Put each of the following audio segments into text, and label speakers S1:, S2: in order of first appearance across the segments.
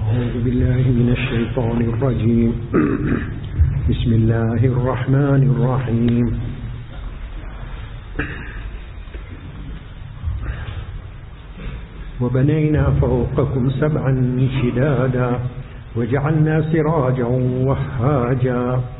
S1: أعوذ بالله من الشيطان الرجيم بسم الله الرحمن الرحيم وبنينا فوقكم سبعا شدادا وجعلنا سراجا وهاجا.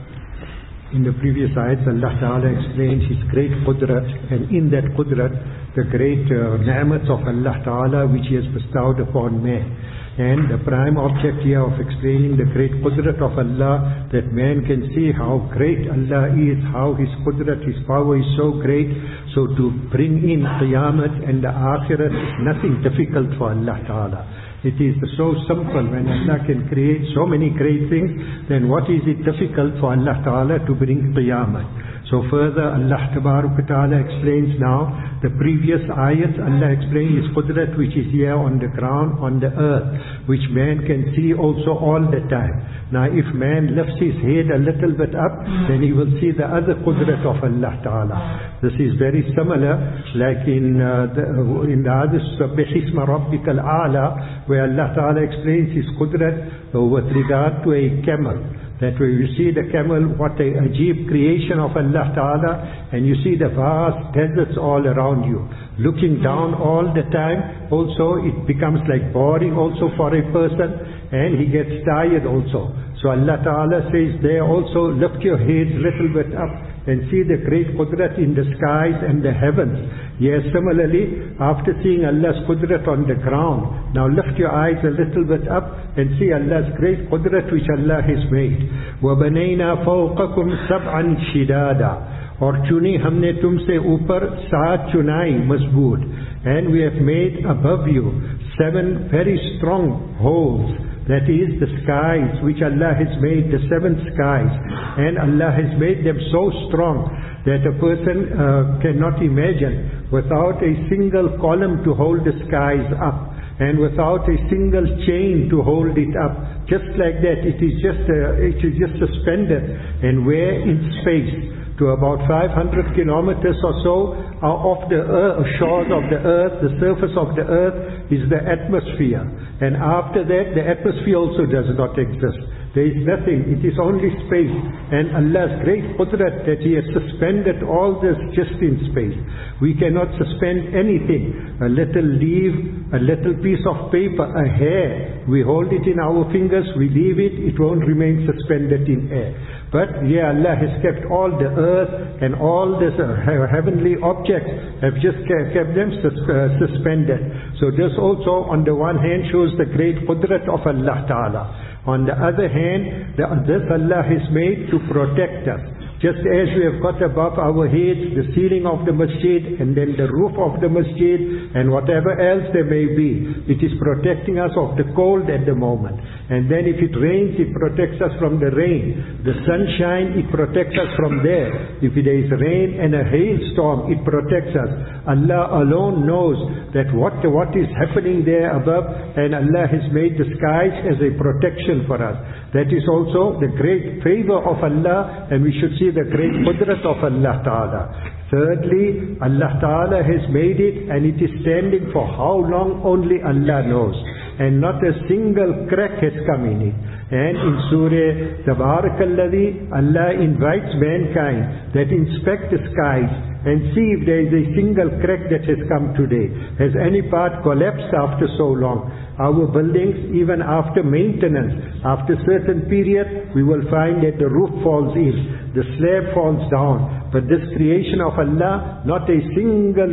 S1: In the previous ayats, Allah Ta'ala explains His great Qudrat, and in that Qudrat, the great ni'mats of Allah Ta'ala which He has bestowed upon man. And the prime object here of explaining the great Qudrat of Allah, that man can see how great Allah is, how His Qudrat, His power is so great. So to bring in Qiyamah and the Akhirat is nothing difficult for Allah Ta'ala. It is so simple. When Allah can create so many great things, then what is it difficult for Allah Ta'ala to bring Qiyamah? So further Allah Ta'ala explains now the previous ayats. Allah explains His Qudrat which is here on the ground, on the earth, which man can see also all the time. Now if man lifts his head a little bit up, then he will see the other Qudrat of Allah Ta'ala. This is very similar like in the other Sabbih Isma Rabbikal A'la, where Allah Ta'ala explains His Qudrat with regard to a camel. That way you see the camel, what a ajib creation of Allah Ta'ala, and you see the vast deserts all around you. Looking down all the time, also it becomes like boring also for a person, and he gets tired also. So Allah Ta'ala says there also, lift your head a little bit up and see the great Qudrat in the skies and the heavens. Yes, similarly, after seeing Allah's Qudrat on the ground, now lift your eyes a little bit up and see Allah's great Qudrat which Allah has made. وَبَنَيْنَا فَوْقَكُمْ سَبْعًا شِدَادًا. और चुनी हमने तुमसे ऊपर 7 चुनाई मजबूत. And we have made above you 7 very strong holes. That is the skies which Allah has made, the 7 skies. And Allah has made them so strong that a person cannot imagine, without a single column to hold the skies up, and without a single chain to hold it up. Just like that, it is just suspended, and where in space, to about 500 kilometers or so off the shores of the earth, the surface of the earth is the atmosphere. And after that, the atmosphere also does not exist. There is nothing, it is only space. And Allah's great Qudrat that He has suspended all this just in space. We cannot suspend anything. A little leaf, a little piece of paper, a hair, we hold it in our fingers, we leave it, it won't remain suspended in air. But yeah, Allah has kept all the earth and all this heavenly objects have just kept them suspended. So this also on the one hand shows the great Qudrat of Allah Ta'ala. On the other hand, this Allah has made to protect us. Just as we have got above our heads the ceiling of the masjid and then the roof of the masjid and whatever else there may be, it is protecting us of the cold at the moment. And then if it rains, it protects us from the rain. The sunshine, it protects us from there. If there is rain and a hailstorm, it protects us. Allah alone knows that what is happening there above, and Allah has made the skies as a protection for us. That is also the great favor of Allah, and we should see the great Qudrat of Allah Ta'ala. Thirdly, Allah Ta'ala has made it, and it is standing for how long only Allah knows. And not a single crack has come in it. And in Surah Tabarakalladhi, Allah invites mankind that inspect the skies and see if there is a single crack that has come today. Has any part collapsed after so long? Our buildings, even after maintenance, after certain period, we will find that the roof falls in, the slab falls down. But this creation of Allah, not a single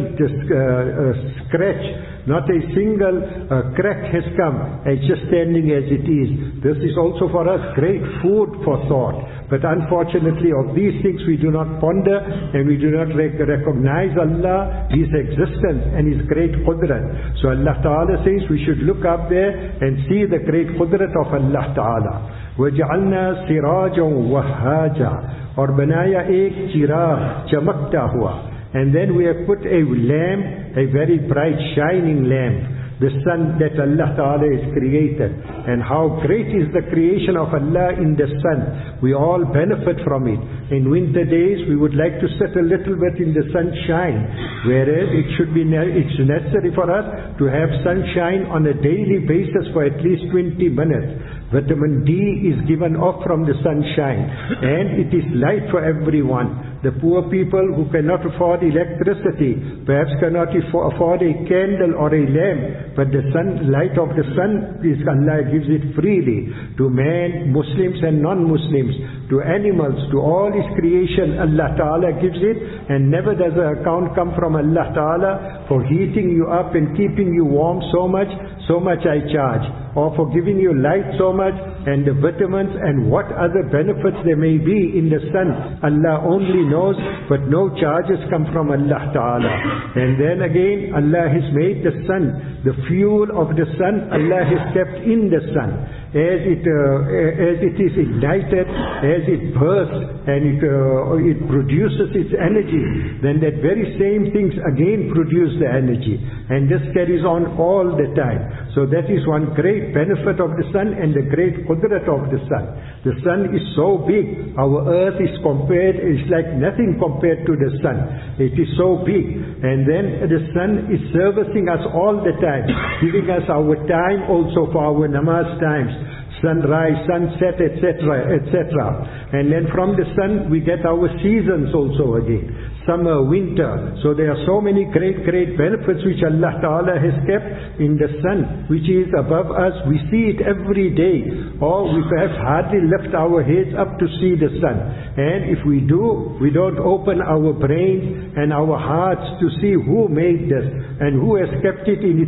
S1: scratch, not a single crack has come. It's just standing as it is. This is also for us great food for thought. But unfortunately of these things we do not ponder, and we do not recognize Allah, His existence and His great Qudrat. So Allah Ta'ala says we should look up there and see the great Qudrat of Allah Ta'ala. وَجَعَلْنَا سِرَاجًا وَهَّاجًا. और बनाया एक चिराग चमकता हुआ. And then we have put a lamp, a very bright shining lamp. the sun that Allah Ta'ala has created, and how great is the creation of Allah in the sun. We all benefit from it. In winter days, we would like to sit a little bit in the sunshine, whereas it's necessary for us to have sunshine on a daily basis for at least 20 minutes. Vitamin D is given off from the sunshine, and it is light for everyone. The poor people who cannot afford electricity, perhaps cannot afford a candle or a lamp, but the light of the sun is Allah gives it freely to man, Muslims and non-Muslims, to animals, to all His creation. Allah Ta'ala gives it, and never does an account come from Allah Ta'ala for heating you up and keeping you warm so much I charge, or for giving you light so much, and the vitamins and what other benefits there may be in the sun. Allah only knows, but no charges come from Allah Ta'ala. And then again, Allah has made the sun, the fuel of the sun, Allah has kept in the sun. As it is ignited, as it bursts, and it produces its energy, then that very same things again produce the energy. And this carries on all the time. So that is one great benefit of the sun and the great qudrat of the sun. The sun is so big, our earth is like nothing compared to the sun. It is so big. And then the sun is servicing us all the time, giving us our time also for our namaz times, sunrise, sunset, etc., etc. And then from the sun we get our seasons also again. Summer, winter. So there are so many great benefits which Allah Ta'ala has kept in the sun, which is above us. We see it every day, or we perhaps hardly lift our heads up to see the sun. And if we do, we don't open our brains and our hearts to see who made this and who has kept it in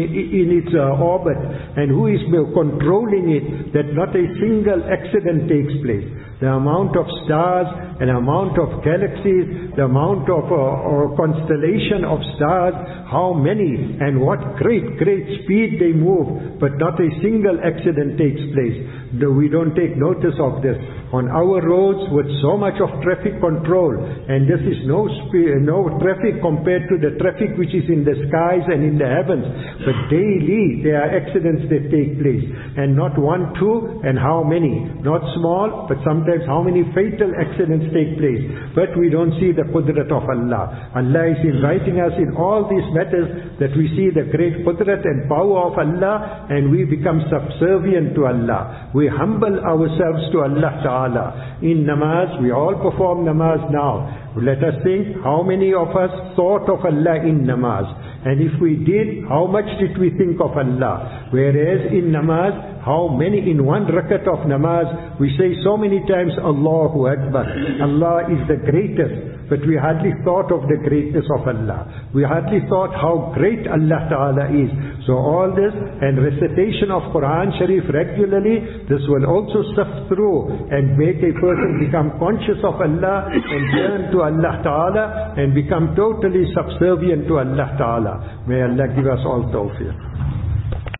S1: its orbit, and who is controlling it, that not a single accident takes place. The amount of stars and amount of galaxies, the amount of constellation of stars, how many and what great speed they move, but not a single accident takes place. We don't take notice of this. On our roads with so much of traffic control, and this is no traffic compared to the traffic which is in the skies and in the heavens, but daily there are accidents that take place, and not one, two, and how many, not small, but sometimes how many fatal accidents take place. But we don't see the qudrat of Allah. Allah is inviting us in all these matters that we see the great qudrat and power of Allah, and we become subservient to Allah. We humble ourselves to Allah Ta'ala. In namaz, we all perform namaz now. Let us think, how many of us thought of Allah in namaz? And if we did, how much did we think of Allah? Whereas in namaz, how many in one rakat of namaz, we say so many times, Allahu Akbar. Allah is the greatest. But we hardly thought of the greatness of Allah. We hardly thought how great Allah Ta'ala is. So all this and recitation of Quran Sharif regularly, this will also sift through and make a person become conscious of Allah and turn to Allah Ta'ala and become totally subservient to Allah Ta'ala. May Allah give us all tawfiq.